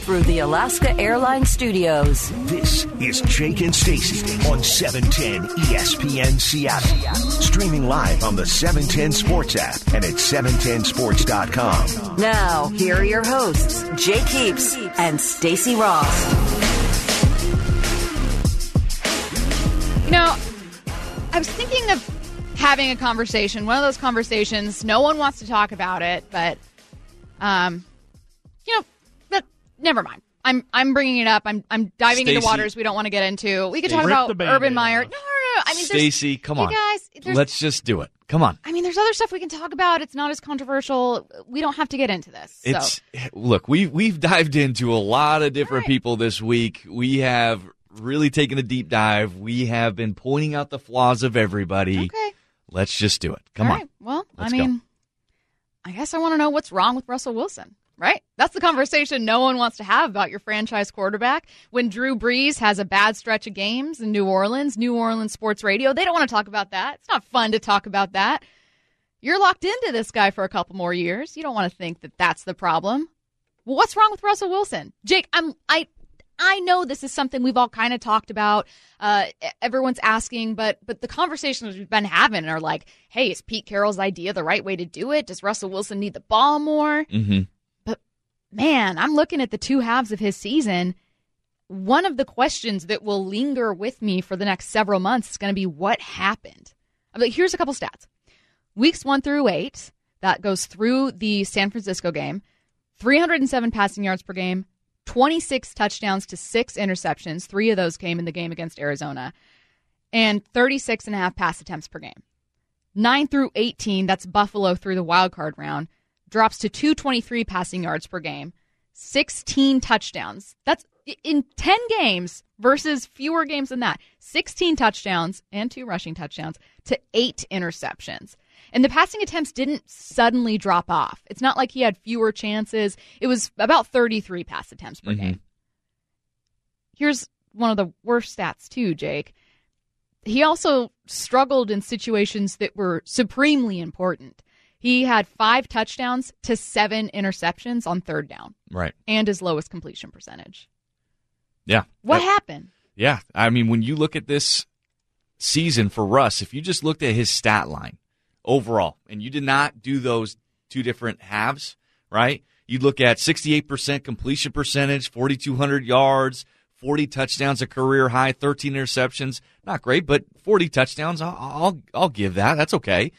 through the Alaska Airlines Studios. This is Jake and Stacey on 710 ESPN Seattle. Streaming live on the 710 Sports app and at 710sports.com. Now, here are your hosts, Jake Heaps and Stacey Ross. You know, I was thinking of having a conversation, one of those conversations, no one wants to talk about it, but, but never mind. I'm bringing it up. I'm diving Stacey, into waters we don't want to get into. We could talk about Urban Meyer. No. I mean, Stacey, come on. Guys, let's just do it. Come on. I mean, there's other stuff we can talk about. It's not as controversial. We don't have to get into this. Look, we've dived into a lot of different people this week. We have really taken a deep dive. We have been pointing out the flaws of everybody. Okay. Let's just do it. Come on. Well, Let's go. I guess I want to know what's wrong with Russell Wilson. Right? That's the conversation no one wants to have about your franchise quarterback. When Drew Brees has a bad stretch of games in New Orleans sports radio, they don't want to talk about that. It's not fun to talk about that. You're locked into this guy for a couple more years. You don't want to think that that's the problem. Well, what's wrong with Russell Wilson? Jake, I know this is something we've all kind of talked about. Everyone's asking, but the conversations we've been having are like, hey, is Pete Carroll's idea the right way to do it? Does Russell Wilson need the ball more? Mm-hmm. Man, I'm looking at the two halves of his season. One of the questions that will linger with me for the next several months is going to be what happened. Here's a couple stats. Weeks 1 through 8, that goes through the San Francisco game, 307 passing yards per game, 26 touchdowns to 6 interceptions. 3 of those came in the game against Arizona, and 36.5 pass attempts per game. 9 through 18, that's Buffalo through the wild card round, drops to 223 passing yards per game, 16 touchdowns. That's in 10 games versus fewer games than that. 16 touchdowns and 2 rushing touchdowns to 8 interceptions. And the passing attempts didn't suddenly drop off. It's not like he had fewer chances. It was about 33 pass attempts per game. Here's one of the worst stats too, Jake. He also struggled in situations that were supremely important. He had 5 touchdowns to 7 interceptions on third down. Right. And his lowest completion percentage. Yeah. What happened? Yeah. I mean, when you look at this season for Russ, if you just looked at his stat line overall, and you did not do those 2 different halves, right? You look at 68% completion percentage, 4,200 yards, 40 touchdowns, a career high, 13 interceptions. Not great, but 40 touchdowns, I'll give that. That's okay.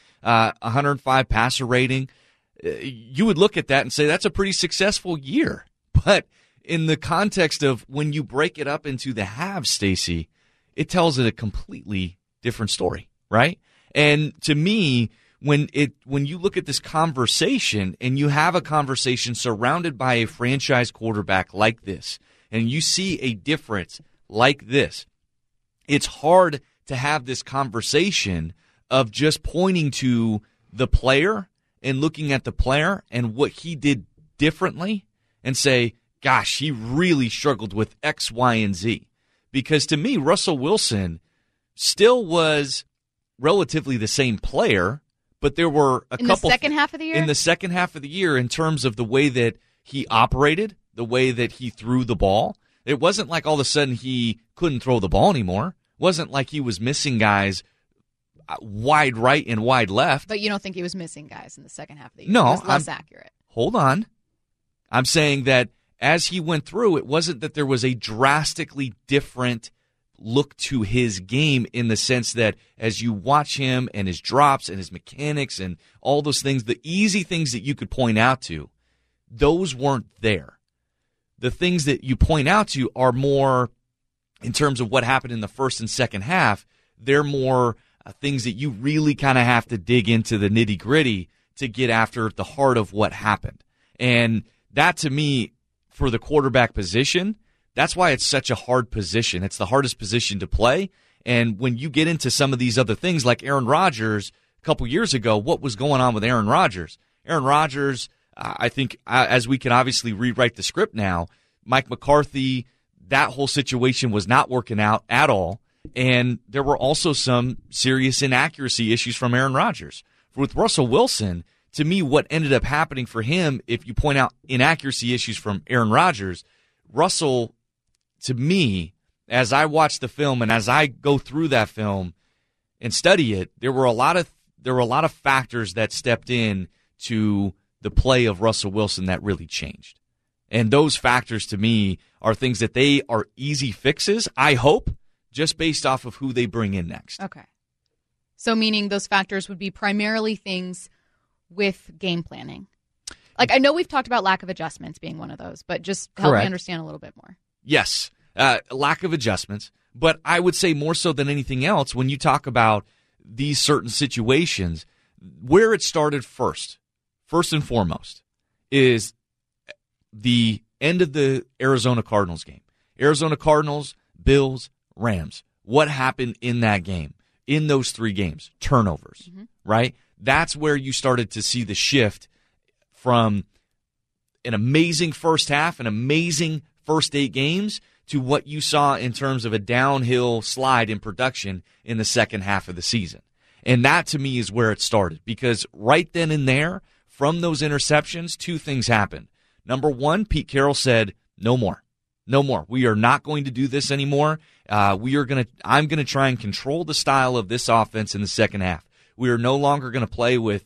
105 passer rating. You would look at that and say that's a pretty successful year. But in the context of when you break it up into the halves, Stacey, it tells it a completely different story, right? And to me, when you look at this conversation and you have a conversation surrounded by a franchise quarterback like this, and you see a difference like this, it's hard to have this conversation of just pointing to the player and looking at the player and what he did differently and say, gosh, he really struggled with X, Y, and Z. Because to me, Russell Wilson still was relatively the same player, but there were a couple... In the second half of the year? In the second half of the year, in terms of the way that he operated, the way that he threw the ball. It wasn't like all of a sudden he couldn't throw the ball anymore. It wasn't like he was missing guys wide right and wide left. But you don't think he was missing guys in the second half of the year? No. It was less accurate. Hold on. I'm saying that as he went through, it wasn't that there was a drastically different look to his game in the sense that as you watch him and his drops and his mechanics and all those things, the easy things that you could point out to, those weren't there. The things that you point out to are more, in terms of what happened in the first and second half, they're more things that you really kind of have to dig into the nitty-gritty to get after the heart of what happened. And that, to me, for the quarterback position, that's why it's such a hard position. It's the hardest position to play. And when you get into some of these other things, like Aaron Rodgers, a couple years ago, what was going on with Aaron Rodgers? Aaron Rodgers, I think, as we can obviously rewrite the script now, Mike McCarthy, that whole situation was not working out at all. And there were also some serious inaccuracy issues from Aaron Rodgers. With Russell Wilson, to me, what ended up happening for him, if you point out inaccuracy issues from Aaron Rodgers, Russell, to me, as I watch the film and as I go through that film and study it, there were a lot of factors that stepped in to the play of Russell Wilson that really changed. And those factors, to me, are things that they are easy fixes, I hope, just based off of who they bring in next. Okay. So meaning those factors would be primarily things with game planning. Like, I know we've talked about lack of adjustments being one of those, but just help me understand a little bit more. Yes, lack of adjustments. But I would say more so than anything else, when you talk about these certain situations, where it started first and foremost, is the end of the Arizona Cardinals game. Arizona Cardinals, Bills, Rams. What happened in that game? In those 3 games? Turnovers, right? That's where you started to see the shift from an amazing first half, an amazing first 8 games, to what you saw in terms of a downhill slide in production in the second half of the season. And that, to me, is where it started. Because right then and there, from those interceptions, 2 things happened. Number 1, Pete Carroll said, no more. No more. We are not going to do this anymore. I'm going to try and control the style of this offense in the second half. We are no longer going to play with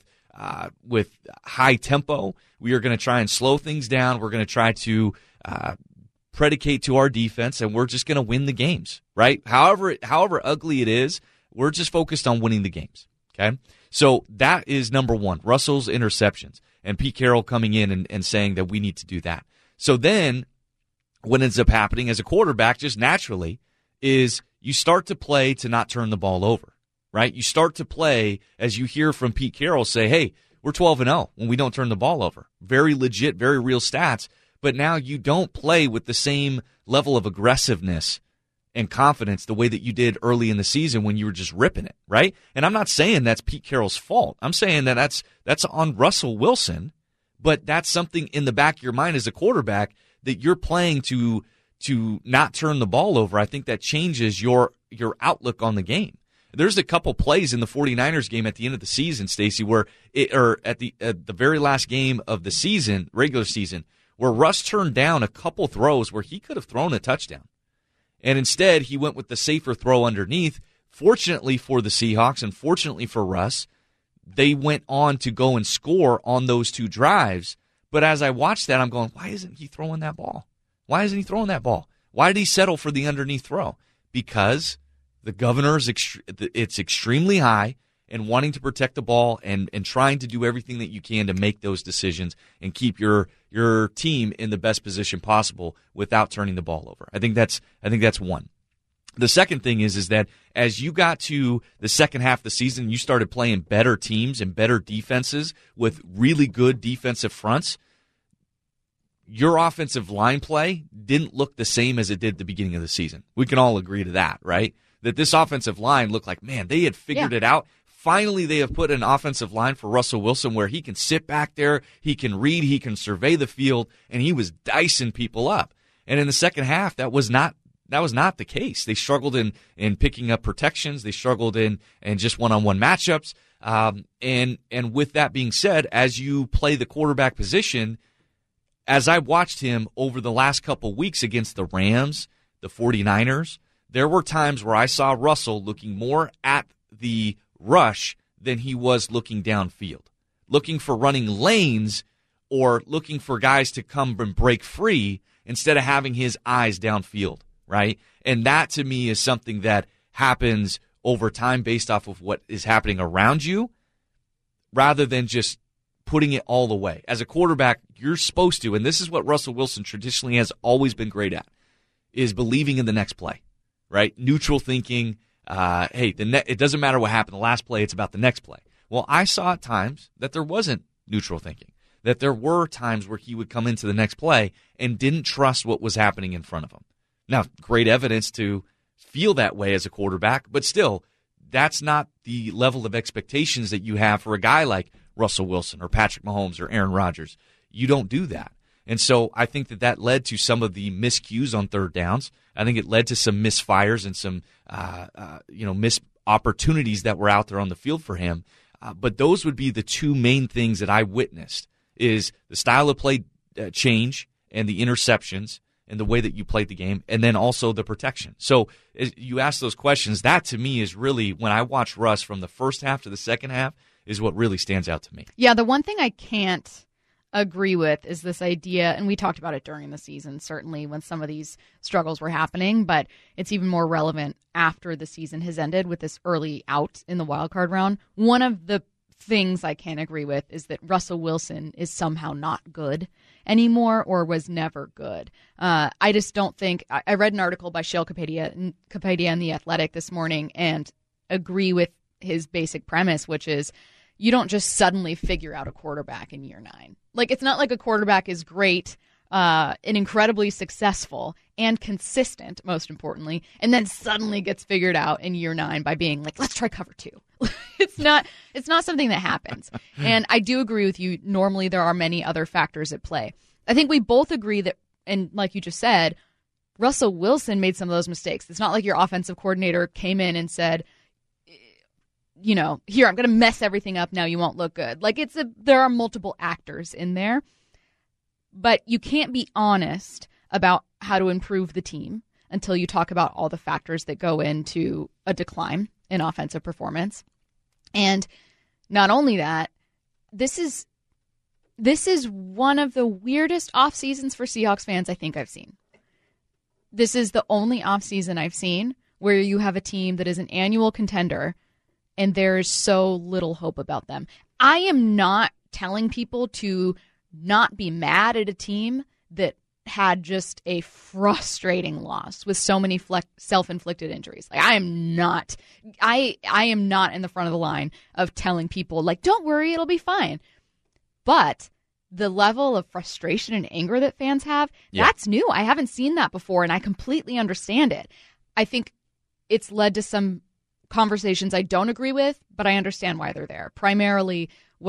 high tempo. We are going to try and slow things down. We're going to try to predicate to our defense, and we're just going to win the games, right? However ugly it is, we're just focused on winning the games, okay? So that is number 1, Russell's interceptions, and Pete Carroll coming in and saying that we need to do that. So then what ends up happening as a quarterback, just naturally, is you start to play to not turn the ball over, right? You start to play, as you hear from Pete Carroll say, hey, we're 12-0 when we don't turn the ball over. Very legit, very real stats. But now you don't play with the same level of aggressiveness and confidence the way that you did early in the season when you were just ripping it, right? And I'm not saying that's Pete Carroll's fault. I'm saying that that's on Russell Wilson, but that's something in the back of your mind as a quarterback that you're playing to not turn the ball over. I think that changes your outlook on the game. There's a couple plays in the 49ers game at the end of the season, Stacey, where at the very last game of the season, regular season, where Russ turned down a couple throws where he could have thrown a touchdown. And instead, he went with the safer throw underneath. Fortunately for the Seahawks and fortunately for Russ, they went on to go and score on those 2 drives. But as I watched that, I'm going, why isn't he throwing that ball? Why isn't he throwing that ball? Why did he settle for the underneath throw? Because the governor it's extremely high, and wanting to protect the ball and trying to do everything that you can to make those decisions and keep your team in the best position possible without turning the ball over. I think that's one. The second thing is that as you got to the second half of the season, you started playing better teams and better defenses with really good defensive fronts. Your offensive line play didn't look the same as it did at the beginning of the season. We can all agree to that, right? That this offensive line looked like, man, they had figured it out. Finally, they have put an offensive line for Russell Wilson where he can sit back there, he can read, he can survey the field, and he was dicing people up. And in the second half, that was not the case. They struggled in picking up protections. They struggled in just one-on-one matchups. And with that being said, as you play the quarterback position, as I watched him over the last couple weeks against the Rams, the 49ers, there were times where I saw Russell looking more at the rush than he was looking downfield, looking for running lanes or looking for guys to come and break free instead of having his eyes downfield, right? And that, to me, is something that happens over time based off of what is happening around you rather than just putting it all the way. As a quarterback, you're supposed to, and this is what Russell Wilson traditionally has always been great at, is believing in the next play, right? Neutral thinking. Hey, it doesn't matter what happened the last play, it's about the next play. Well, I saw at times that there wasn't neutral thinking, that there were times where he would come into the next play and didn't trust what was happening in front of him. Now, great evidence to feel that way as a quarterback, but still, that's not the level of expectations that you have for a guy like Russell Wilson or Patrick Mahomes or Aaron Rodgers. You don't do that. And so I think that led to some of the miscues on third downs. I think it led to some misfires and some missed opportunities that were out there on the field for him. But those would be the 2 main things that I witnessed, is the style of play change and the interceptions. and the way that you played the game, and then also the protection. So as you ask those questions, that to me is really, when I watch Russ from the first half to the second half, is what really stands out to me. Yeah, the one thing I can't agree with is this idea, and we talked about it during the season, certainly when some of these struggles were happening, but it's even more relevant after the season has ended with this early out in the wildcard round. One of the things I can't agree with is that Russell Wilson is somehow not good anymore or was never good. I just don't think, I read an article by Shale Kapadia in The Athletic this morning and agree with his basic premise, which is you don't just suddenly figure out a quarterback in year 9. Like, it's not like a quarterback is great and incredibly successful and consistent, most importantly, and then suddenly gets figured out in year 9 by being like, let's try cover 2. It's not something that happens. And I do agree with you. Normally there are many other factors at play. I think we both agree that, and like you just said, Russell Wilson made some of those mistakes. It's not like your offensive coordinator came in and said, you know, here, I'm going to mess everything up now, you won't look good. Like, there are multiple actors in there, but you can't be honest about how to improve the team until you talk about all the factors that go into a decline in offensive performance. And not only that, this is one of the weirdest off seasons for Seahawks fans I think I've seen. This is the only off season I've seen where you have a team that is an annual contender and there is so little hope about them. I am not telling people to not be mad at a team that had just a frustrating loss with so many self-inflicted injuries. Like, I am not in the front of the line of telling people, like, don't worry, it'll be fine. But the level of frustration and anger that fans have, that's new. I haven't seen that before, and I completely understand it. I think it's led to some conversations I don't agree with, but I understand why they're there. Primarily,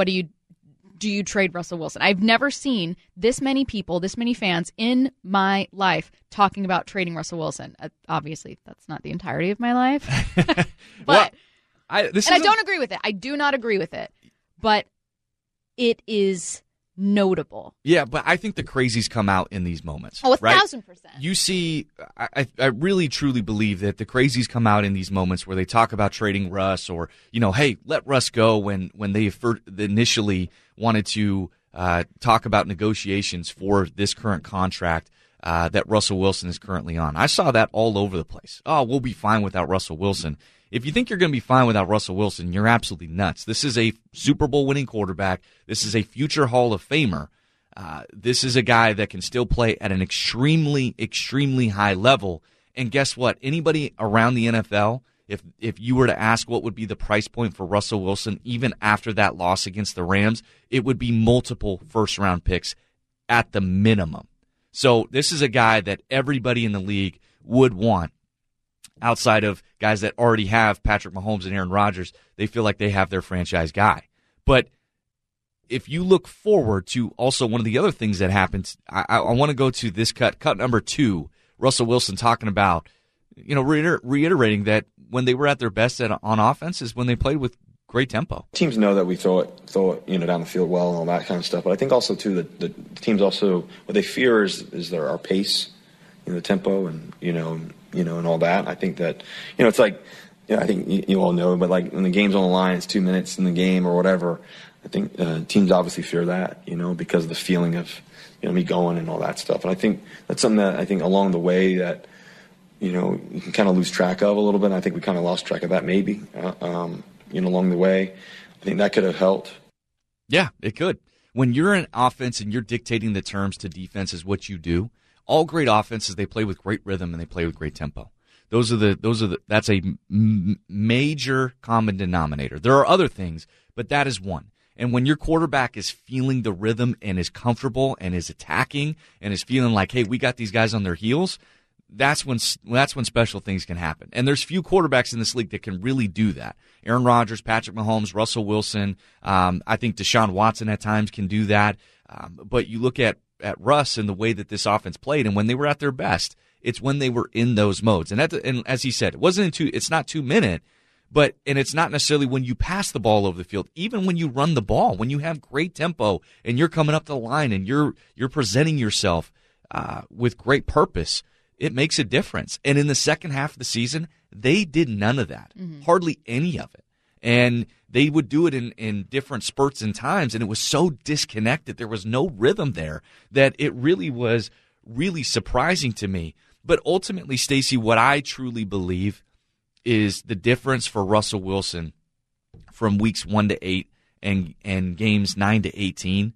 do you trade Russell Wilson? I've never seen this many people, this many fans in my life talking about trading Russell Wilson. Obviously, that's not the entirety of my life. But I don't agree with it. I do not agree with it. But it is notable. Yeah, but I think the crazies come out in these moments. Oh, 1,000%. You see, I really truly believe that the crazies come out in these moments where they talk about trading Russ, or, you know, hey, let Russ go, when they initially wanted to talk about negotiations for this current contract that Russell Wilson is currently on. I saw that all over the place. Oh, we'll be fine without Russell Wilson. If you think you're going to be fine without Russell Wilson, you're absolutely nuts. This is a Super Bowl winning quarterback. This is a future Hall of Famer. This is a guy that can still play at an extremely, extremely high level. And guess what? Anybody around the NFL, if you were to ask what would be the price point for Russell Wilson, even after that loss against the Rams, it would be multiple first-round picks at the minimum. So this is a guy that everybody in the league would want. Outside of guys that already have Patrick Mahomes and Aaron Rodgers, they feel like they have their franchise guy. But if you look forward to also one of the other things that happens, I want to go to this cut number 2, Russell Wilson talking about, you know, reiterating that when they were at their best on offense is when they played with great tempo. Teams know that we throw it, down the field well and all that kind of stuff. But I think also too that the teams also, what they fear is our pace, the tempo, and and all that. I think that, it's like, I think you all know, but like when the game's on the line, it's 2 minutes in the game or whatever. I think teams obviously fear that, because of the feeling of, me going and all that stuff. And I think that's something that I think along the way that, you can kind of lose track of a little bit. And I think we kind of lost track of that maybe, along the way. I think that could have helped. Yeah, it could. When you're an offense and you're dictating the terms to defense is what you do. All great offenses, they play with great rhythm and they play with great tempo. That's a major common denominator. There are other things, but that is one. And when your quarterback is feeling the rhythm and is comfortable and is attacking and is feeling like, hey, we got these guys on their heels, that's when special things can happen. And there's few quarterbacks in this league that can really do that. Aaron Rodgers, Patrick Mahomes, Russell Wilson, I think Deshaun Watson at times can do that. But you look at Russ and the way that this offense played, and when they were at their best, it's when they were in those modes. And as he said, it's not 2 minute, and it's not necessarily when you pass the ball over the field. Even when you run the ball, when you have great tempo and you're coming up the line and you're presenting yourself, with great purpose, it makes a difference. And in the second half of the season, they did none of that, hardly any of it. And they would do it in different spurts and times, and it was so disconnected. There was no rhythm there that it really was really surprising to me. But ultimately, Stacey, what I truly believe is the difference for Russell Wilson from weeks 1 to 8 and games 9 to 18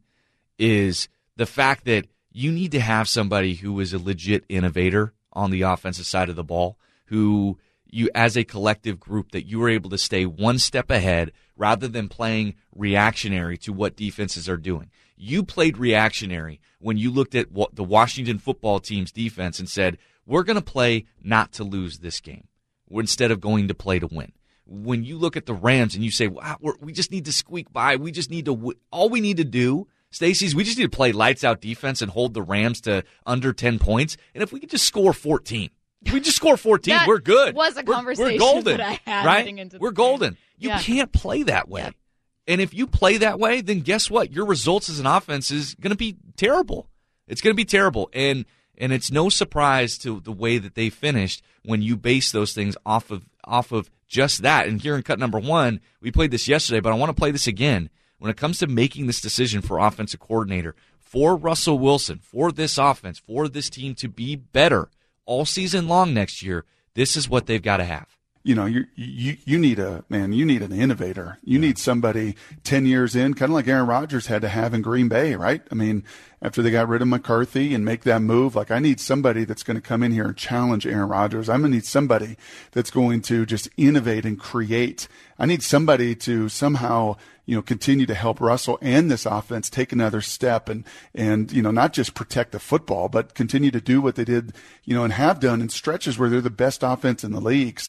is the fact that you need to have somebody who is a legit innovator on the offensive side of the ball, who you, as a collective group, that you were able to stay one step ahead rather than playing reactionary to what defenses are doing. You played reactionary when you looked at what the Washington football team's defense and said, we're going to play not to lose this game instead of going to play to win. When you look at the Rams and you say, wow, we just need to squeak by, we just need to all we need to do, Stacey, we just need to play lights out defense and hold the Rams to under 10 points. And if we could just score 14, if we just score 14, we're good. Was a conversation we're golden, that I had right? heading into the we're game. Golden. You can't play that way. Yep. And if you play that way, then guess what? Your results as an offense is going to be terrible. It's going to be terrible. And it's no surprise to the way that they finished when you base those things off of just that. And here in cut number 1, we played this yesterday, but I want to play this again. When it comes to making this decision for offensive coordinator, for Russell Wilson, for this offense, for this team to be better all season long next year, this is what they've got to have. You know, you need an innovator. You need somebody 10 years in, kind of like Aaron Rodgers had to have in Green Bay, right? I mean, after they got rid of McCarthy and make that move, like I need somebody that's going to come in here and challenge Aaron Rodgers. I'm going to need somebody that's going to just innovate and create. I need somebody to somehow, continue to help Russell and this offense take another step and not just protect the football, but continue to do what they did, and have done in stretches where they're the best offense in the league.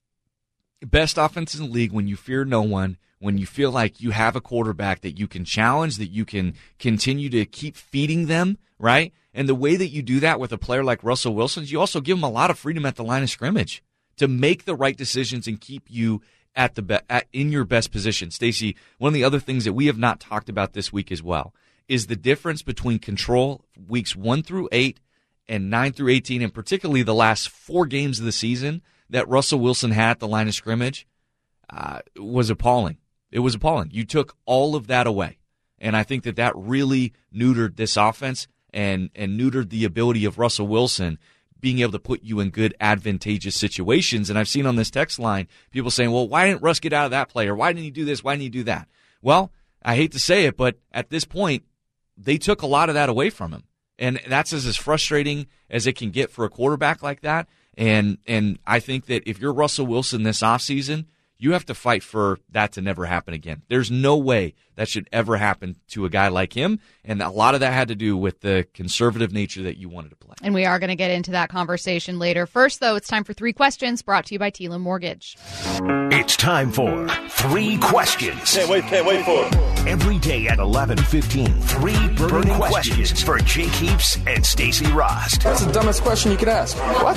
Best offense in the league when you fear no one, when you feel like you have a quarterback that you can challenge, that you can continue to keep feeding them, right? And the way that you do that with a player like Russell Wilson is you also give him a lot of freedom at the line of scrimmage to make the right decisions and keep you in your best position. Stacey, one of the other things that we have not talked about this week as well is the difference between control weeks 1 through 8 and 9 through 18, and particularly the last 4 games of the season that Russell Wilson had at the line of scrimmage was appalling. It was appalling. You took all of that away. And I think that really neutered this offense and neutered the ability of Russell Wilson being able to put you in good, advantageous situations. And I've seen on this text line people saying, well, why didn't Russ get out of that play? Or why didn't he do this? Why didn't he do that? Well, I hate to say it, but at this point, they took a lot of that away from him. And that's as frustrating as it can get for a quarterback like that. And I think that if you're Russell Wilson this offseason, you have to fight for that to never happen again. There's no way that should ever happen to a guy like him. And a lot of that had to do with the conservative nature that you wanted to play. And we are going to get into that conversation later. First, though, it's time for 3 questions brought to you by Thielen Mortgage. It's time for 3 questions. Can't wait for it. Every day at 11:15, 3 burning questions for Jake Heaps and Stacey Ross. That's the dumbest question you could ask. What?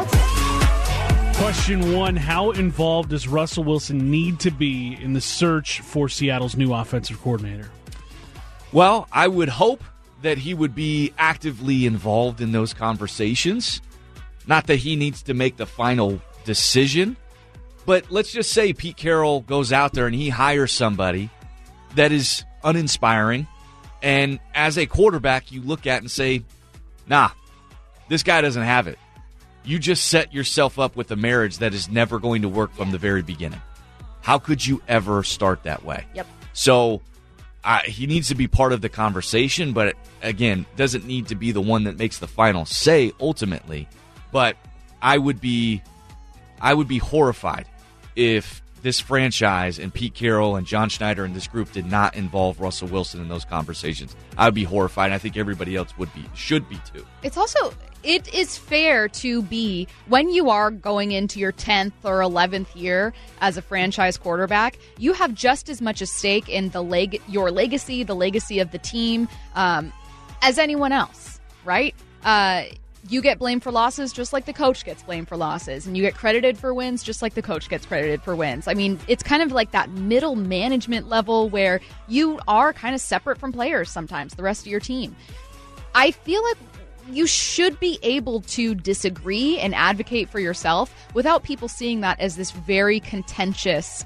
Question 1, how involved does Russell Wilson need to be in the search for Seattle's new offensive coordinator? Well, I would hope that he would be actively involved in those conversations. Not that he needs to make the final decision, but let's just say Pete Carroll goes out there and he hires somebody that is uninspiring, and as a quarterback, you look at and say, nah, this guy doesn't have it. You just set yourself up with a marriage that is never going to work from the very beginning. How could you ever start that way? Yep. So he needs to be part of the conversation, but again, doesn't need to be the one that makes the final say ultimately. But I would be horrified if this franchise and Pete Carroll and John Schneider and this group did not involve Russell Wilson in those conversations. I would be horrified, and I think everybody else should be too. It is fair to be, when you are going into your 10th or 11th year as a franchise quarterback, you have just as much a stake in your legacy, the legacy of the team, as anyone else, right? You get blamed for losses just like the coach gets blamed for losses, and you get credited for wins just like the coach gets credited for wins. I mean, it's kind of like that middle management level where you are kind of separate from players sometimes, the rest of your team. I feel like you should be able to disagree and advocate for yourself without people seeing that as this very contentious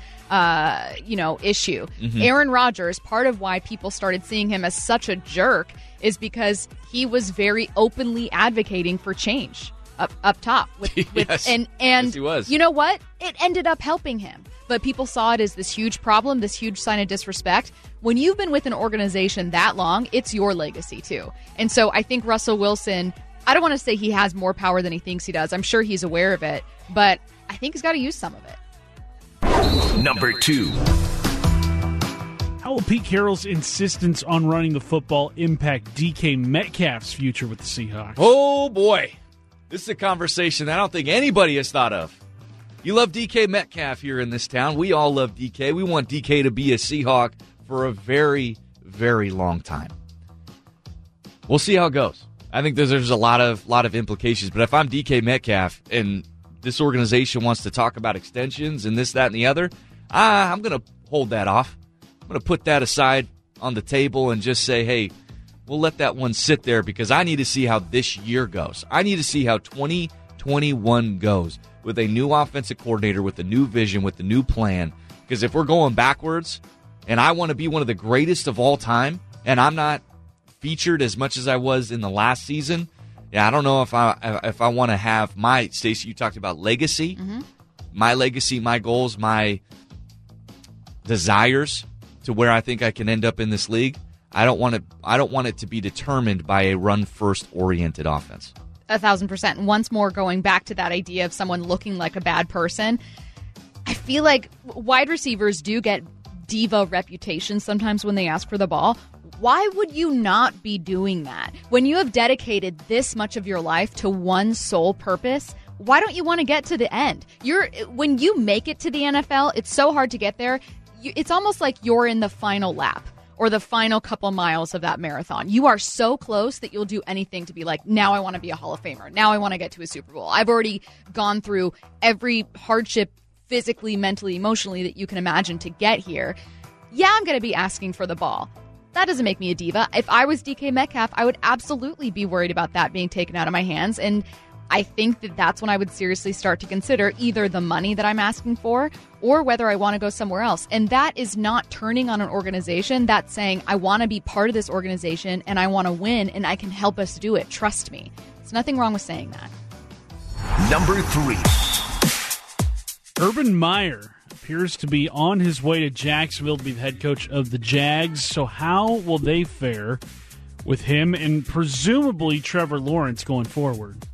issue. Aaron Rodgers, part of why people started seeing him as such a jerk is because he was very openly advocating for change up top. Yes. And Yes, he was. You know what? It ended up helping him. But people saw it as this huge problem, this huge sign of disrespect. When you've been with an organization that long, it's your legacy too. And so I think Russell Wilson, I don't want to say he has more power than he thinks he does. I'm sure he's aware of it, but I think he's got to use some of it. Number 2. How will Pete Carroll's insistence on running the football impact DK Metcalf's future with the Seahawks? Oh, boy. This is a conversation I don't think anybody has thought of. You love DK Metcalf here in this town. We all love DK. We want DK to be a Seahawk for a very, very long time. We'll see how it goes. I think there's a lot of implications. But if I'm DK Metcalf and this organization wants to talk about extensions and this, that, and the other, I'm going to hold that off. I'm going to put that aside on the table and just say, hey, we'll let that one sit there because I need to see how this year goes. I need to see how 2021 goes with a new offensive coordinator, with a new vision, with a new plan. Because if we're going backwards and I want to be one of the greatest of all time and I'm not featured as much as I was in the last season, I don't know if I want to have my, Stacey, you talked about legacy, my legacy, my goals, my desires to where I think I can end up in this league. I don't want it to be determined by a run-first oriented offense. 1,000%. And once more, going back to that idea of someone looking like a bad person, I feel like wide receivers do get diva reputations sometimes when they ask for the ball. Why would you not be doing that? When you have dedicated this much of your life to one sole purpose, why don't you want to get to the end? When you make it to the NFL, it's so hard to get there. It's almost like you're in the final lap or the final couple miles of that marathon. You are so close that you'll do anything to be like, now I want to be a Hall of Famer. Now I want to get to a Super Bowl. I've already gone through every hardship physically, mentally, emotionally that you can imagine to get here. Yeah, I'm going to be asking for the ball. That doesn't make me a diva. If I was DK Metcalf, I would absolutely be worried about that being taken out of my hands. And I think that that's when I would seriously start to consider either the money that I'm asking for or whether I want to go somewhere else. And that is not turning on an organization. That's saying, I want to be part of this organization and I want to win and I can help us do it. Trust me. There's nothing wrong with saying that. Number 3. Urban Meyer appears to be on his way to Jacksonville to be the head coach of the Jags. So how will they fare with him and presumably Trevor Lawrence going forward?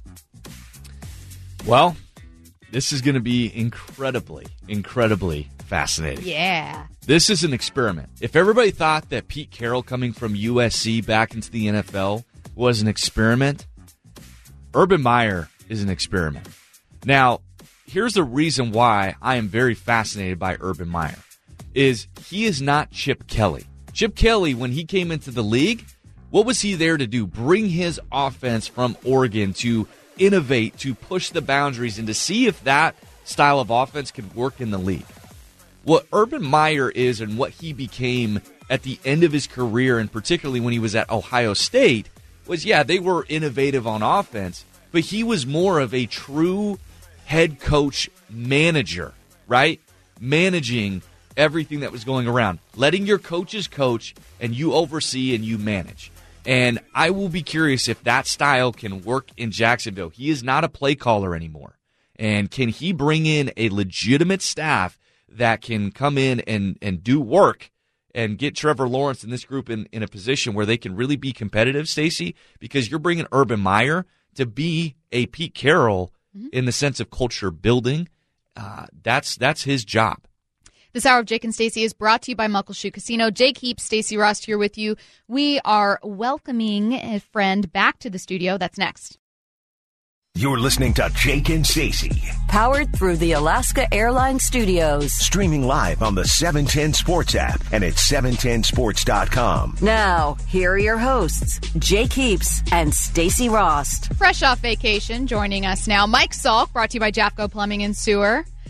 Well, this is going to be incredibly, incredibly fascinating. Yeah. This is an experiment. If everybody thought that Pete Carroll coming from USC back into the NFL was an experiment, Urban Meyer is an experiment. Now, here's the reason why I am very fascinated by Urban Meyer, is he is not Chip Kelly. Chip Kelly, when he came into the league, what was he there to do? Bring his offense from Oregon to innovate, to push the boundaries, and to see if that style of offense could work in the league. What Urban Meyer is and what he became at the end of his career, and particularly when he was at Ohio State, was, they were innovative on offense, but he was more of a true head coach manager, right? Managing everything that was going around. Letting your coaches coach and you oversee and you manage. And I will be curious if that style can work in Jacksonville. He is not a play caller anymore. And can he bring in a legitimate staff that can come in and do work and get Trevor Lawrence and this group in a position where they can really be competitive, Stacey? Because you're bringing Urban Meyer to be a Pete Carroll in the sense of culture building. That's his job. This hour of Jake and Stacey is brought to you by Muckleshoot Casino. Jake Heaps, Stacey Ross here with you. We are welcoming a friend back to the studio. That's next. You're listening to Jake and Stacey. Powered through the Alaska Airlines Studios. Streaming live on the 710 Sports app and at 710sports.com. Now, here are your hosts, Jake Heaps and Stacey Ross. Fresh off vacation, joining us now, Mike Salk, brought to you by Jafco Plumbing and Sewer.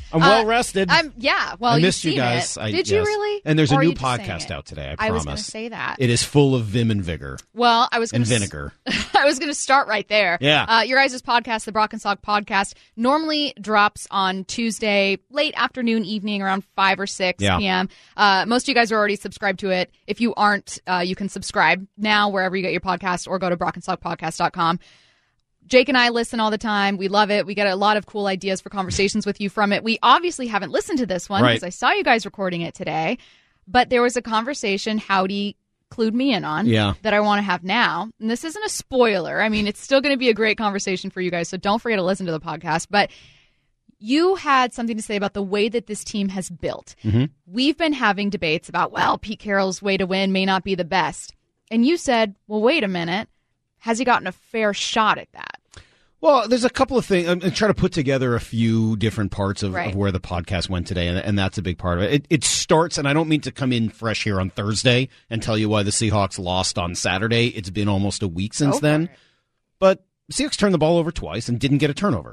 I'm well rested. Well, I missed you've you guys. seen it. Did you really? And there's Or a are new you just saying podcast it? out today. I I was promise. going to say that. It is full of vim and vigor. Well, I was going and vinegar. I was going to start right there. Yeah. Your guys' podcast, the Brock and Salk podcast, normally drops on Tuesday, late afternoon, evening, around 5 or 6 p.m. Most of you guys are already subscribed to it. If you aren't, you can subscribe now wherever you get your podcast or go to brockandsalkpodcast.com. Jake and I listen all the time. We love it. We get a lot of cool ideas for conversations with you from it. We obviously haven't listened to this one because I saw you guys recording it today. But there was a conversation Howdy clued me in on that I want to have now. And this isn't a spoiler. I mean, it's still going to be a great conversation for you guys, so don't forget to listen to the podcast. But you had something to say about the way that this team has built. Mm-hmm. We've been having debates about, Pete Carroll's way to win may not be the best. And you said, well, wait a minute. Has he gotten a fair shot at that? Well, there's a couple of things. I'm trying to put together a few different parts of where the podcast went today, and that's a big part of it. It starts, and I don't mean to come in fresh here on Thursday and tell you why the Seahawks lost on Saturday. It's been almost a week since then. But the Seahawks turned the ball over twice and didn't get a turnover.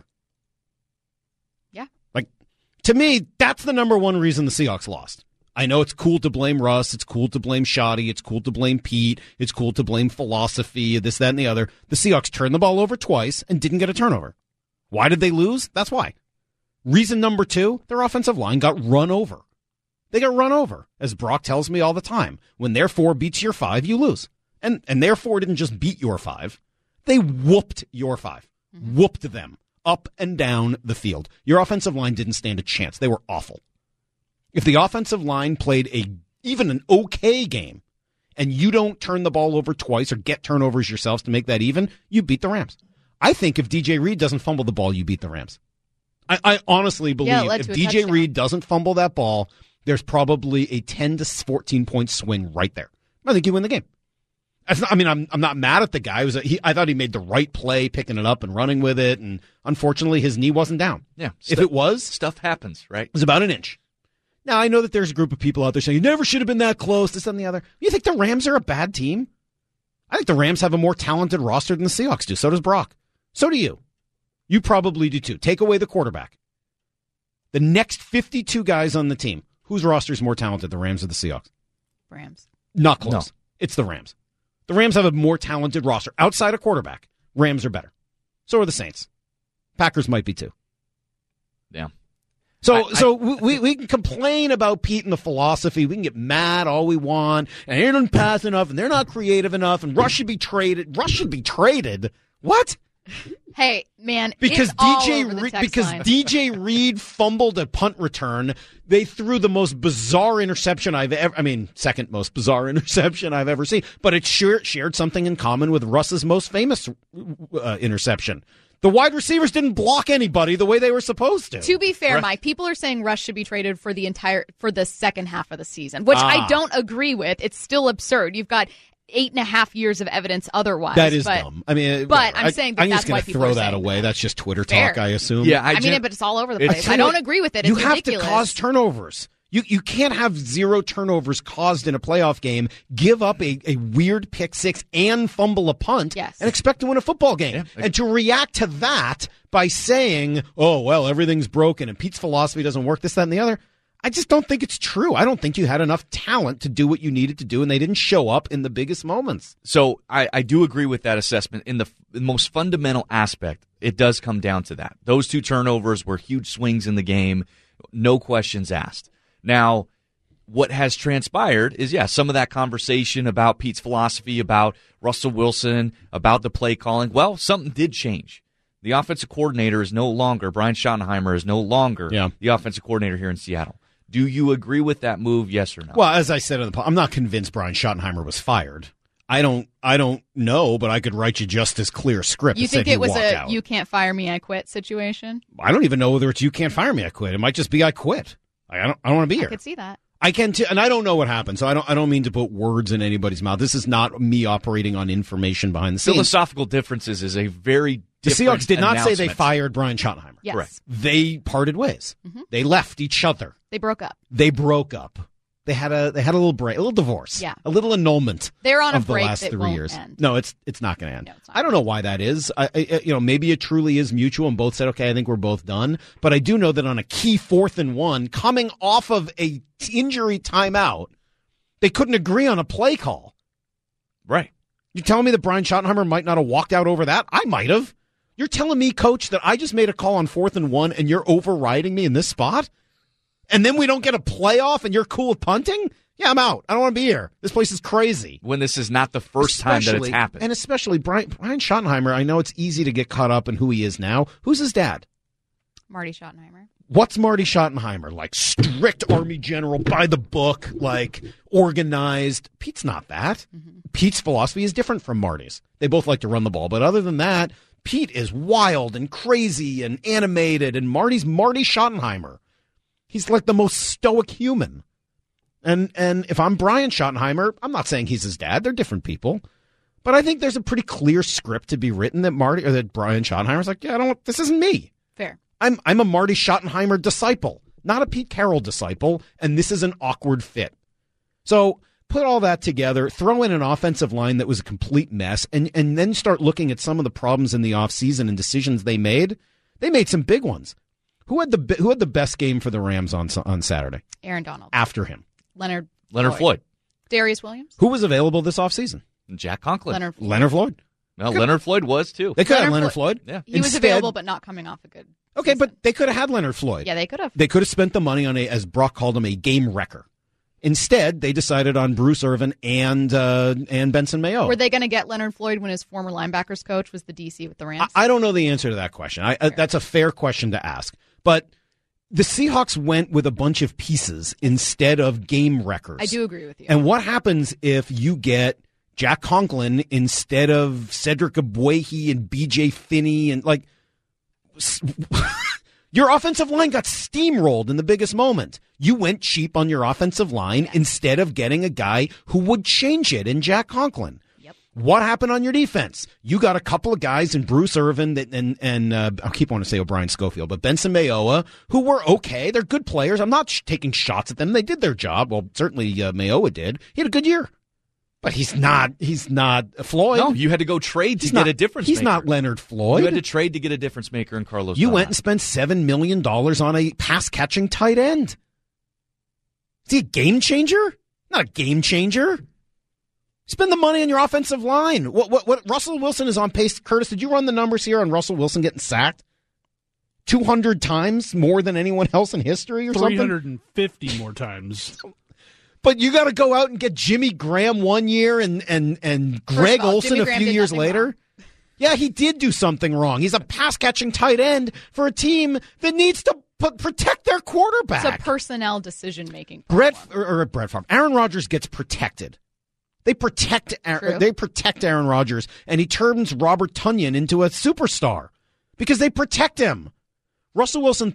Yeah. To me, that's the number one reason the Seahawks lost. I know it's cool to blame Russ. It's cool to blame Shoddy. It's cool to blame Pete. It's cool to blame philosophy, this, that, and the other. The Seahawks turned the ball over twice and didn't get a turnover. Why did they lose? That's why. Reason number 2, their offensive line got run over. They got run over, as Brock tells me all the time. When their 4 beats your 5, you lose. And their 4 didn't just beat your 5. They whooped your 5. Mm-hmm. Whooped them up and down the field. Your offensive line didn't stand a chance. They were awful. If the offensive line played even an okay game and you don't turn the ball over twice or get turnovers yourselves to make that even, you beat the Rams. I think if DJ Reed doesn't fumble the ball, you beat the Rams. I honestly believe if DJ Reed doesn't fumble that ball, there's probably a 10 to 14 point swing right there. I think you win the game. I'm not mad at the guy. I thought he made the right play, picking it up and running with it, and unfortunately his knee wasn't down. Yeah, if it was, stuff happens, right? It was about an inch. Now, I know that there's a group of people out there saying, you never should have been that close, this and the other. You think the Rams are a bad team? I think the Rams have a more talented roster than the Seahawks do. So does Brock. So do you. You probably do too. Take away the quarterback. The next 52 guys on the team, whose roster is more talented, the Rams or the Seahawks? Rams. Not close. No. It's the Rams. The Rams have a more talented roster. Outside of quarterback, Rams are better. So are the Saints. Packers might be too. Yeah. So we can complain about Pete and the philosophy. We can get mad all we want, and they don't pass enough, and they're not creative enough, and Russ should be traded. Russ should be traded? What? Hey, man, because it's all over the text line. DJ Reed fumbled a punt return. They threw the most bizarre interception second most bizarre interception I've ever seen. But it shared something in common with Russ's most famous interception. The wide receivers didn't block anybody the way they were supposed to. To be fair, Mike, people are saying Russ should be traded for the second half of the season, which I don't agree with. It's still absurd. You've got 8.5 years of evidence otherwise. That is dumb. I'm saying I'm that's just why going to people throw are that saying away. that. That's just Twitter Fair. talk, I assume. Yeah, but it's all over the place. I don't agree with it. It's ridiculous. Have to cause turnovers. You can't have 0 turnovers caused in a playoff game, give up a weird pick six and fumble a punt, and expect to win a football game. Yeah. And to react to that by saying, oh, well, everything's broken and Pete's philosophy doesn't work, this, that, and the other, I just don't think it's true. I don't think you had enough talent to do what you needed to do, and they didn't show up in the biggest moments. So I do agree with that assessment. In the most fundamental aspect, it does come down to that. Those 2 turnovers were huge swings in the game, no questions asked. Now, what has transpired is, some of that conversation about Pete's philosophy, about Russell Wilson, about the play calling, well, something did change. The offensive coordinator is no longer, Brian Schottenheimer is no longer the offensive coordinator here in Seattle. Do you agree with that move, yes or no? Well, as I said in the I'm not convinced Brian Schottenheimer was fired. I don't know, but I could write you just as clear script. You think it was a "you can't fire me, I quit" situation? I don't even know whether it's "you can't fire me, I quit." It might just be "I quit." I don't want to be here. I could see that. I can too, and I don't know what happened, so I don't mean to put words in anybody's mouth. This is not me operating on information behind the scenes. Philosophical differences is a very The Seahawks did not say they announcement. fired Brian Schottenheimer. Yes. Correct. They parted ways. Mm-hmm. They left each other. They broke up. They broke up. They had a little break, a little divorce, a little annulment. They're on a of the break last that 3 won't years. end. No, it's not going to end. No, it's not. I don't know why that is. Maybe it truly is mutual, and both said, "Okay, I think we're both done." But I do know that on a key 4th and 1, coming off of a injury timeout, they couldn't agree on a play call. Right. You're telling me that Brian Schottenheimer might not have walked out over that? I might have. You're telling me, Coach, that I just made a call on 4th and 1, and you're overriding me in this spot, and then we don't get a playoff, and you're cool with punting? Yeah, I'm out. I don't want to be here. This place is crazy. When this is not the first time that it's happened. And especially Brian Schottenheimer, I know it's easy to get caught up in who he is now. Who's his dad? Marty Schottenheimer. What's Marty Schottenheimer? Like strict Army general, by the book, like organized. Pete's not that. Mm-hmm. Pete's philosophy is different from Marty's. They both like to run the ball. But other than that, Pete is wild and crazy and animated. And Marty's Marty Schottenheimer. He's like the most stoic human. And if I'm Brian Schottenheimer, I'm not saying he's his dad. They're different people. But I think there's a pretty clear script to be written that Brian Schottenheimer's like, this isn't me. Fair. I'm a Marty Schottenheimer disciple, not a Pete Carroll disciple, and this is an awkward fit. So put all that together, throw in an offensive line that was a complete mess, and then start looking at some of the problems in the offseason and decisions they made. They made some big ones. Who had the best game for the Rams on Saturday? Aaron Donald. After him. Leonard Floyd. Darius Williams. Who was available this offseason? Jack Conklin. Leonard Floyd. Well, Leonard Floyd was too. They could have Leonard Floyd. Yeah. He was available, but not coming off a good Okay, season. but they could have had Leonard Floyd. Yeah, they could have. They could have spent the money on as Brock called him, a game wrecker. Instead, they decided on Bruce Irvin and Benson Mayo. Were they going to get Leonard Floyd when his former linebackers coach was the DC with the Rams? I don't know the answer to that question. That's a fair question to ask. But the Seahawks went with a bunch of pieces instead of game wreckers. I do agree with you. And what happens if you get Jack Conklin instead of Cedric Abwehi and BJ Finney and like your offensive line got steamrolled in the biggest moment. You went cheap on your offensive line instead of getting a guy who would change it in Jack Conklin. What happened on your defense? You got a couple of guys in Bruce Irvin and I keep wanting to say O'Brien Schofield, but Benson Mayowa, who were okay. They're good players. I'm not taking shots at them. They did their job. Well, certainly Mayowa did. He had a good year, but he's not Floyd. No, you had to go trade to get a difference maker. He's not Leonard Floyd. You had to trade to get a difference maker in Carlos. You went and spent $7 million on a pass catching tight end. Is he a game changer? Not a game changer. Spend the money on your offensive line. What Russell Wilson is on pace. Curtis, did you run the numbers here on Russell Wilson getting sacked 200 times more than anyone else in history or 350 more times. But you got to go out and get Jimmy Graham one year and Greg Olsen a few years later. Wrong. Yeah, he did do something wrong. He's a pass-catching tight end for a team that needs to protect their quarterback. It's a personnel decision-making problem. Brett Favre. Aaron Rodgers gets protected. They protect Aaron Rodgers, and he turns Robert Tonyan into a superstar because they protect him. Russell Wilson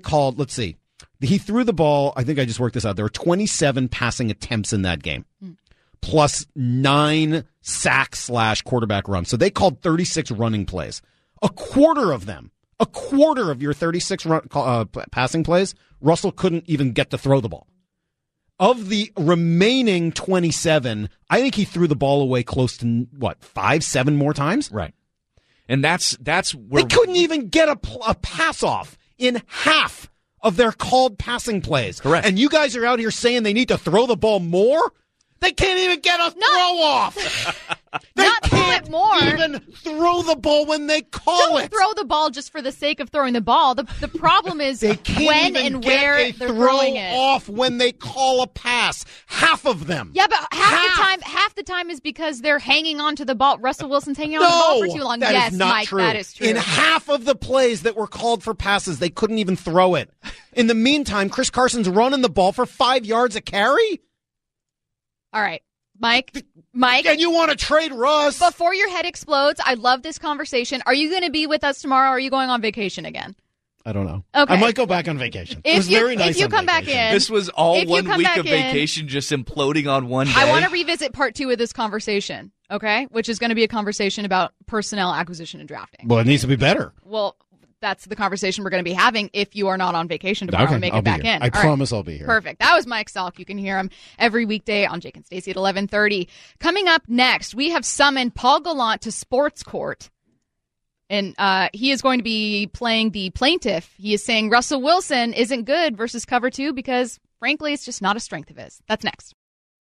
he threw the ball, I think I just worked this out, there were 27 passing attempts in that game, plus 9 sacks / quarterback runs. So they called 36 running plays. A quarter of your 36 passing plays, Russell couldn't even get to throw the ball. Of the remaining 27, I think he threw the ball away close to, 5-7 more times? Right. And that's where... They couldn't even get a pass off in half of their called passing plays. Correct. And you guys are out here saying they need to throw the ball more? They can't even get a throw off. They not can't throw it more. even throw the ball when they call Don't throw the ball just for the sake of throwing the ball. The problem is they can't when even and get where a they're throw throwing it. off when they call a pass. Half of them. Yeah, but half the time is because they're hanging on to the ball. Russell Wilson's hanging on to the ball for too long. That yes, is not Mike, true. that is true. In half of the plays that were called for passes, they couldn't even throw it. In the meantime, Chris Carson's running the ball for 5 yards a carry? All right. Mike, and you want to trade Russ? Before your head explodes, I love this conversation. Are you going to be with us tomorrow, or are you going on vacation again? I don't know. Okay. I might go back on vacation. It was very nice. If you on come vacation. back in, this was all if 1 you come week back of in, vacation just imploding on one day. I want to revisit part 2 of this conversation, okay? Which is going to be a conversation about personnel acquisition and drafting. Well, it needs to be better. Well, that's the conversation we're going to be having if you are not on vacation tomorrow and make I'll it be back here. in. I All promise I'll be here. Perfect. That was Mike Salk. You can hear him every weekday on Jake and Stacey at 11:30. Coming up next, we have summoned Paul Gallant to Sports Court. And he is going to be playing the plaintiff. He is saying Russell Wilson isn't good versus cover 2 because, frankly, it's just not a strength of his. That's next.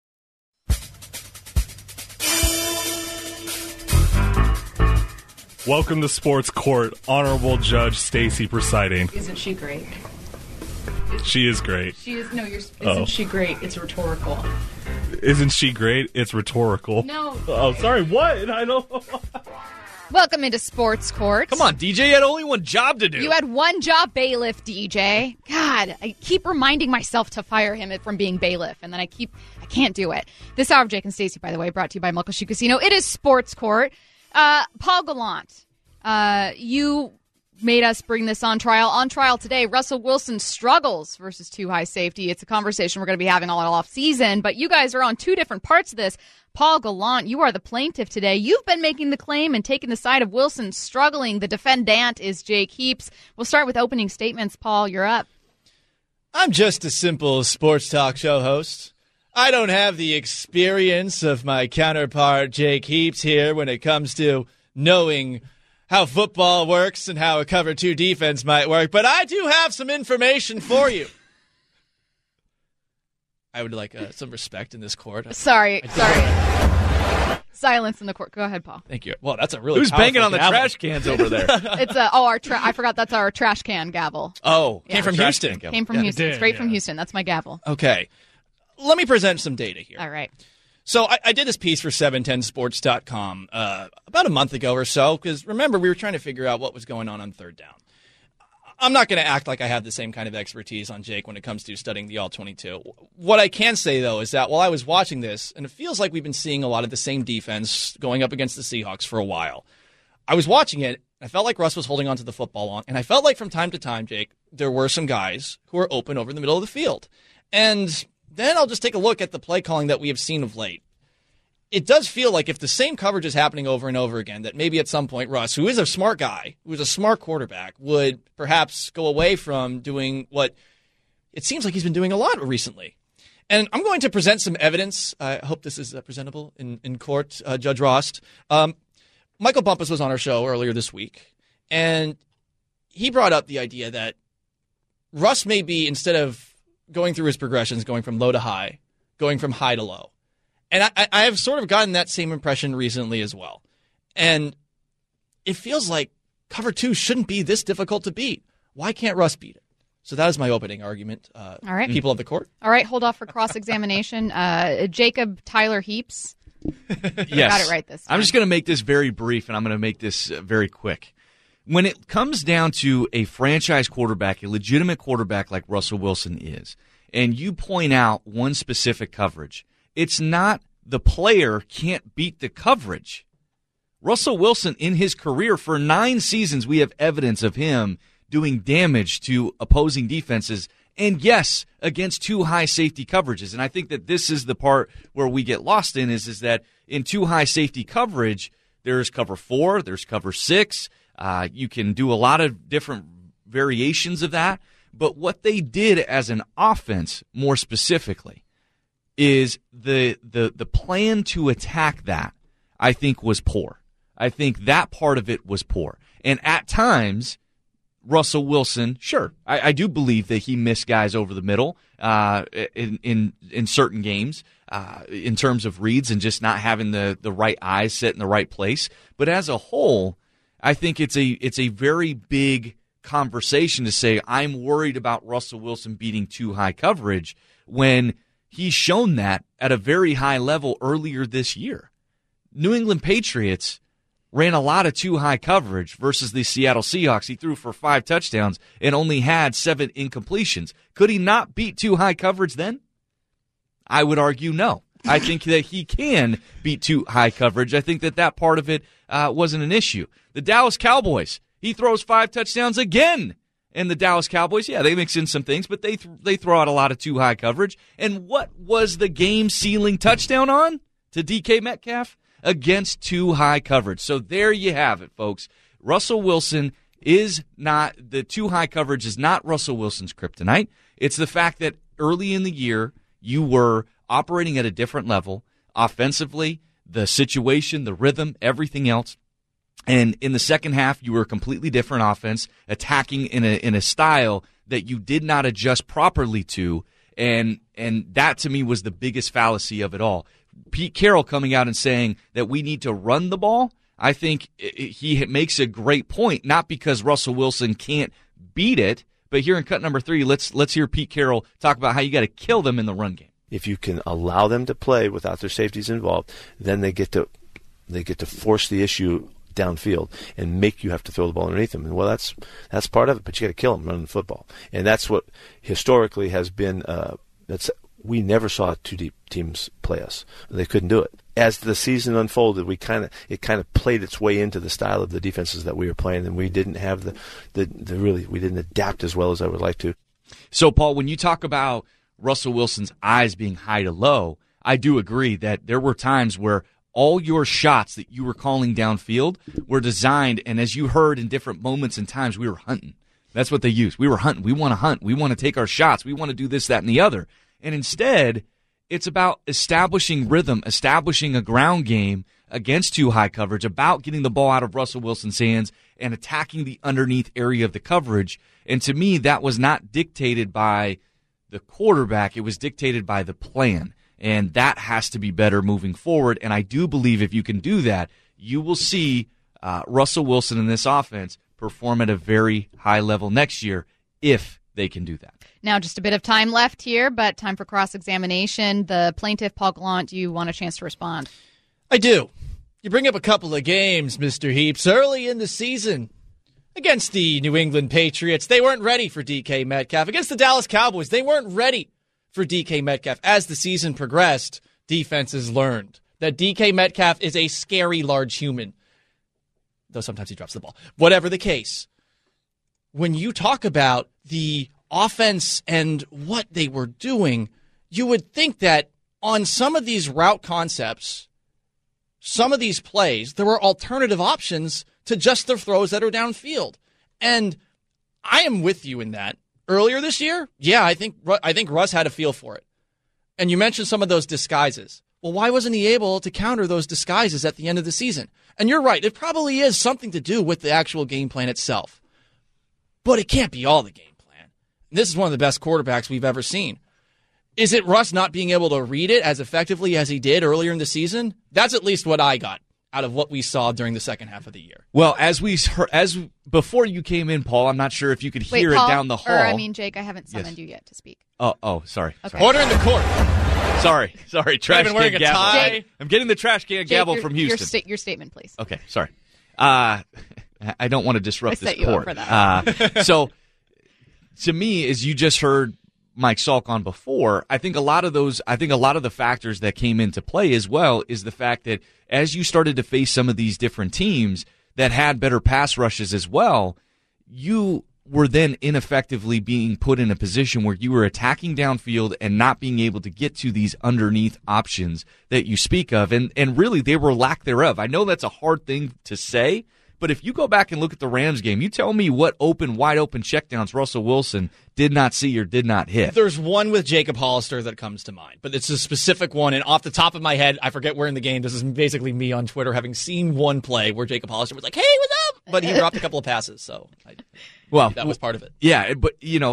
Welcome to Sports Court. Honorable Judge Stacey presiding. Isn't she great? She is great. She is. No, isn't she great? It's rhetorical. Isn't she great? It's rhetorical. No. Oh, sorry. What? I don't. Welcome into Sports Court. Come on, DJ had only one job to do. You had one job, bailiff, DJ. God, I keep reminding myself to fire him from being bailiff, and then I can't do it. This hour of Jake and Stacey, by the way, brought to you by Muckleshoot Casino. It is Sports Court. Paul Gallant, you made us bring this on trial. On trial today, Russell Wilson struggles versus too high safety. It's a conversation we're going to be having all off season, but you guys are on two different parts of this. Paul Gallant, you are the plaintiff today. You've been making the claim and taking the side of Wilson struggling. The defendant is Jake Heaps. We'll start with opening statements. Paul, you're up. I'm just a simple sports talk show host. I don't have the experience of my counterpart Jake Heaps here when it comes to knowing how football works and how a cover 2 defense might work, but I do have some information for you. I would like some respect in this court. Sorry. Silence in the court. Go ahead, Paul. Thank you. Well, that's a really Who's banging on the gavel. trash cans over there? It's I forgot that's our trash can gavel. Oh, Yeah. came from Houston. Came from Houston. Straight from Houston. That's my gavel. Okay. Let me present some data here. All right. So I did this piece for 710sports.com about a month ago or so, because remember, we were trying to figure out what was going on third down. I'm not going to act like I have the same kind of expertise on Jake when it comes to studying the All-22. What I can say, though, is that while I was watching this, and it feels like we've been seeing a lot of the same defense going up against the Seahawks for a while, I was watching it, I felt like Russ was holding onto the football long, and I felt like from time to time, Jake, there were some guys who were open over the middle of the field. And then I'll just take a look at the play calling that we have seen of late. It does feel like if the same coverage is happening over and over again, that maybe at some point Russ, who is a smart guy, who is a smart quarterback, would perhaps go away from doing what it seems like he's been doing a lot recently. And I'm going to present some evidence. I hope this is presentable in court, Judge Rost. Michael Bumpus was on our show earlier this week, and he brought up the idea that Russ may be, instead of going through his progressions, going from low to high, going from high to low. And I have sort of gotten that same impression recently as well. And it feels like cover 2 shouldn't be this difficult to beat. Why can't Russ beat it? So that is my opening argument. All right. People of the court. All right, hold off for cross-examination. Jacob Tyler Heaps. Yes. Got it right this time. I'm just going to make this very brief, and I'm going to make this very quick. When it comes down to a franchise quarterback, a legitimate quarterback like Russell Wilson is, and you point out one specific coverage, it's not the player can't beat the coverage. Russell Wilson, in his career, for 9 seasons, we have evidence of him doing damage to opposing defenses, and yes, against too high safety coverages. And I think that this is the part where we get lost in, is that in too high safety coverage, there's cover 4, there's cover 6. You can do a lot of different variations of that. But what they did as an offense, more specifically, is the plan to attack that, I think, was poor. I think that part of it was poor. And at times, Russell Wilson, sure, I do believe that he missed guys over the middle in certain games in terms of reads and just not having the right eyes set in the right place. But as a whole, I think it's a very big conversation to say I'm worried about Russell Wilson beating too high coverage when he's shown that at a very high level earlier this year. New England Patriots ran a lot of too high coverage versus the Seattle Seahawks. He threw for 5 touchdowns and only had 7 incompletions. Could he not beat too high coverage then? I would argue no. I think that he can beat too high coverage. I think that part of it wasn't an issue. The Dallas Cowboys, he throws 5 touchdowns again. And the Dallas Cowboys, yeah, they mix in some things, but they throw out a lot of too high coverage. And what was the game-sealing touchdown on to DK Metcalf? Against too high coverage. So there you have it, folks. Russell Wilson is not the too high coverage is not Russell Wilson's kryptonite. It's the fact that early in the year you were operating at a different level offensively, the situation, the rhythm, everything else. And in the second half, you were a completely different offense, attacking in a style that you did not adjust properly to. And that, to me, was the biggest fallacy of it all. Pete Carroll coming out and saying that we need to run the ball, I think he makes a great point, not because Russell Wilson can't beat it, but here in cut number 3, let's hear Pete Carroll talk about how you got to kill them in the run game. If you can allow them to play without their safeties involved, then they get to force the issue downfield and make you have to throw the ball underneath them. And well, that's part of it, but you got to kill them running the football. And that's what historically has been. We never saw two deep teams play us. They couldn't do it. As the season unfolded, it kind of played its way into the style of the defenses that we were playing, and we didn't have we didn't adapt as well as I would like to. So, Paul, when you talk about Russell Wilson's eyes being high to low, I do agree that there were times where all your shots that you were calling downfield were designed, and as you heard in different moments and times, we were hunting. That's what they used. We were hunting. We want to hunt. We want to take our shots. We want to do this, that, and the other. And instead, it's about establishing rhythm, establishing a ground game against too high coverage, about getting the ball out of Russell Wilson's hands and attacking the underneath area of the coverage. And to me, that was not dictated by the quarterback. It was dictated by the plan. And that has to be better moving forward. And I do believe if you can do that, you will see Russell Wilson in this offense perform at a very high level next year if they can do that. Now, just a bit of time left here, but time for cross-examination. The plaintiff, Paul Gallant, do you want a chance to respond? I do. You bring up a couple of games, Mr. Heaps, early in the season. Against the New England Patriots, they weren't ready for DK Metcalf. Against the Dallas Cowboys, they weren't ready for DK Metcalf. As the season progressed, defenses learned that DK Metcalf is a scary large human, though sometimes he drops the ball. Whatever the case, when you talk about the offense and what they were doing, you would think that on some of these route concepts, some of these plays, there were alternative options to just the throws that are downfield. And I am with you in that. Earlier this year, yeah, I think Russ had a feel for it. And you mentioned some of those disguises. Well, why wasn't he able to counter those disguises at the end of the season? And you're right, it probably is something to do with the actual game plan itself. But it can't be all the game plan. This is one of the best quarterbacks we've ever seen. Is it Russ not being able to read it as effectively as he did earlier in the season? That's at least what I got out of what we saw during the second half of the year. Well, as before you came in, Paul, I'm not sure if you could hear Paul, it down the hall. Jake, I haven't summoned you yet to speak. Oh, sorry. Okay. Order in the court. Sorry. Trash been wearing can a gavel. tie. I'm getting the trash can gavel from Houston. Your statement, please. Okay, sorry. I don't want to disrupt this set you up court. for that. So, to me, as you just heard Mike Salk on before, I think a lot of the factors that came into play as well is the fact that as you started to face some of these different teams that had better pass rushes as well, you were then ineffectively being put in a position where you were attacking downfield and not being able to get to these underneath options that you speak of. And really, they were lack thereof. I know that's a hard thing to say, but if you go back and look at the Rams game, you tell me what wide open checkdowns Russell Wilson did not see or did not hit. There's one with Jacob Hollister that comes to mind, but it's a specific one. And off the top of my head, I forget where in the game. This is basically me on Twitter having seen one play where Jacob Hollister was like, "Hey, what's up?" But he dropped a couple of passes, so that was part of it. Yeah, but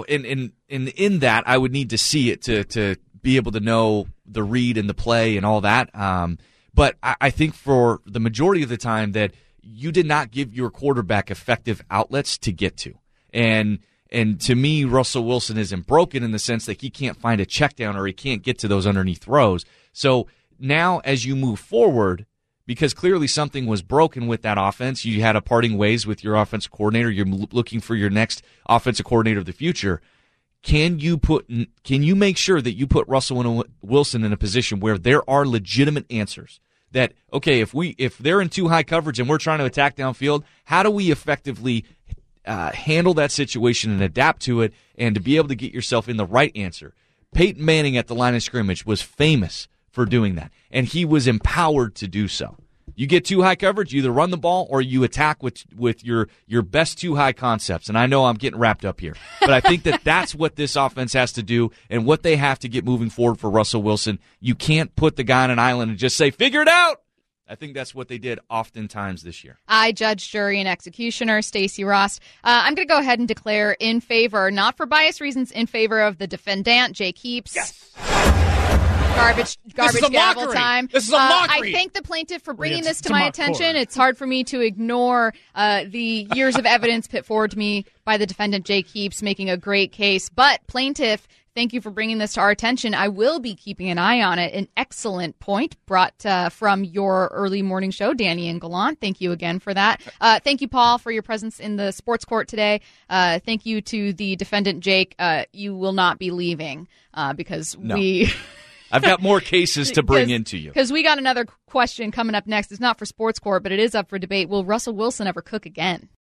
in that, I would need to see it to be able to know the read and the play and all that. But I think for the majority of the time that you did not give your quarterback effective outlets to get to. And to me, Russell Wilson isn't broken in the sense that he can't find a check down or he can't get to those underneath throws. So now as you move forward, because clearly something was broken with that offense, you had a parting ways with your offensive coordinator, you're looking for your next offensive coordinator of the future. Can you make sure that you put Russell Wilson in a position where there are legitimate answers? That, okay, if they're in too high coverage and we're trying to attack downfield, how do we effectively handle that situation and adapt to it and to be able to get yourself in the right answer? Peyton Manning at the line of scrimmage was famous for doing that, and he was empowered to do so. You get too high coverage, you either run the ball or you attack with your best too high concepts. And I know I'm getting wrapped up here, but I think that's what this offense has to do and what they have to get moving forward for Russell Wilson. You can't put the guy on an island and just say, figure it out. I think that's what they did oftentimes this year. I, judge, jury, and executioner, Stacey Ross. I'm going to go ahead and declare in favor, not for bias reasons, in favor of the defendant, Jake Heaps. Yes. Garbage gavel time. This is a mockery. I thank the plaintiff for bringing this to my attention. It's hard for me to ignore the years of evidence put forward to me by the defendant, Jake Heaps, making a great case. But plaintiff, thank you for bringing this to our attention. I will be keeping an eye on it. An excellent point brought from your early morning show, Danny and Gallant. Thank you again for that. Thank you, Paul, for your presence in the sports court today. Thank you to the defendant, Jake. You will not be leaving because we... I've got more cases to bring into you. Because we got another question coming up next. It's not for sports court, but it is up for debate. Will Russell Wilson ever cook again?